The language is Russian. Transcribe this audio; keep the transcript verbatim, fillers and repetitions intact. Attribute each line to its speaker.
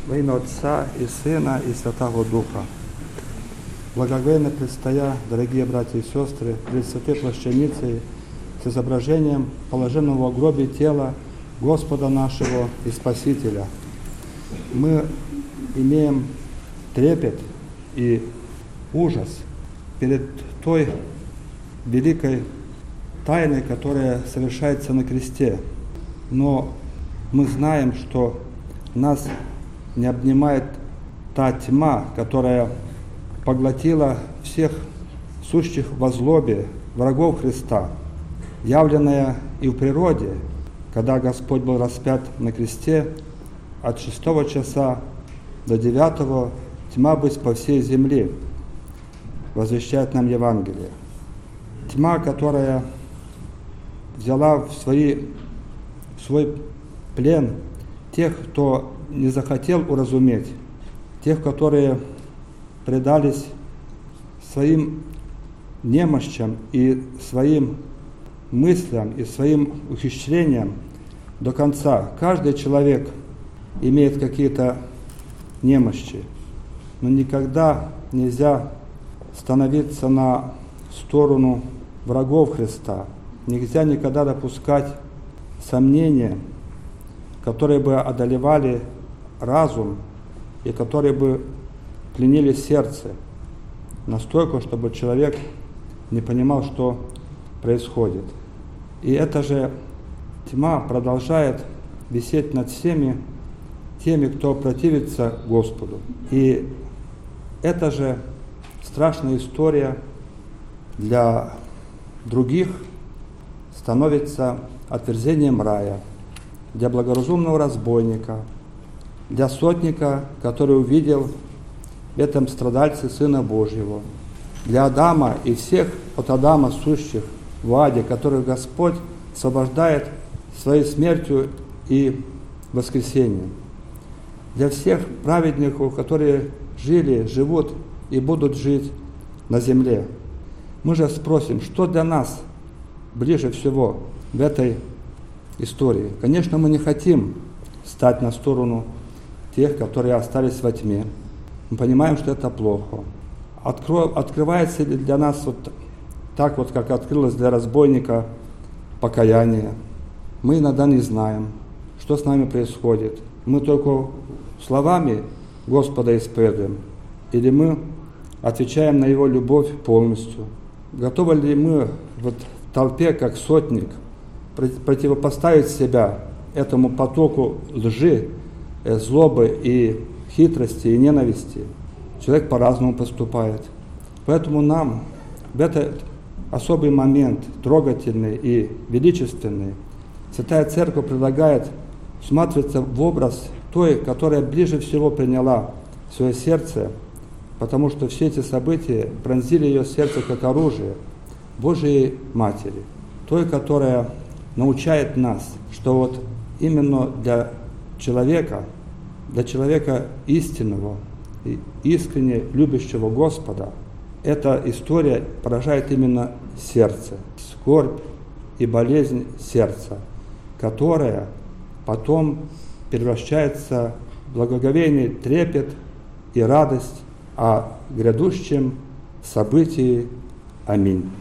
Speaker 1: Во имя Отца и Сына и Святого Духа. Благоговейно предстоя, дорогие братья и сестры, пред святой плащаницей с изображением положенного в гробе тела Господа нашего и Спасителя, мы имеем трепет и ужас перед той великой тайной, которая совершается на кресте. Но мы знаем, что нас не обнимает та тьма, которая поглотила всех сущих во злобе, врагов Христа, явленная и в природе, когда Господь был распят на кресте, от шестого часа до девятого тьма быть по всей земле, возвещает нам Евангелие. Тьма, которая взяла в, свои, в свой плен тех, кто не захотел уразуметь, тех, которые предались своим немощам и своим мыслям и своим ухищрениям до конца. Каждый человек имеет какие-то немощи, но никогда нельзя становиться на сторону врагов Христа. Нельзя никогда допускать сомнения, которые бы одолевали разум и которые бы пленили сердце настолько, чтобы человек не понимал, что происходит. И эта же тьма продолжает висеть над всеми теми, кто противится Господу. И эта же страшная история для других становится отверзением рая, для благоразумного разбойника, для сотника, который увидел в этом страдальце Сына Божьего, для Адама и всех от Адама сущих в аде, которых Господь освобождает своей смертью и воскресением, для всех праведников, которые жили, живут и будут жить на земле. Мы же спросим, что для нас ближе всего в этой истории? Конечно, мы не хотим стать на сторону тех, которые остались во тьме. Мы понимаем, что это плохо. Откро... Открывается ли для нас вот так вот, как открылось для разбойника покаяние? Мы иногда не знаем, что с нами происходит. Мы только словами Господа исповедуем, или мы отвечаем на Его любовь полностью. Готовы ли мы вот в толпе, как сотник, противопоставить себя этому потоку лжи, злобы и хитрости и ненависти? Человек по-разному поступает. Поэтому нам в этот особый момент, трогательный и величественный, Святая Церковь предлагает всматриваться в образ той, которая ближе всего приняла в свое сердце, потому что все эти события пронзили ее сердце как оружие, Божией Матери, той, которая научает нас, что вот именно для человека, для человека истинного и искренне любящего Господа, эта история поражает именно сердце, скорбь и болезнь сердца, которая потом превращается в благоговейный трепет и радость о грядущем событии. Аминь.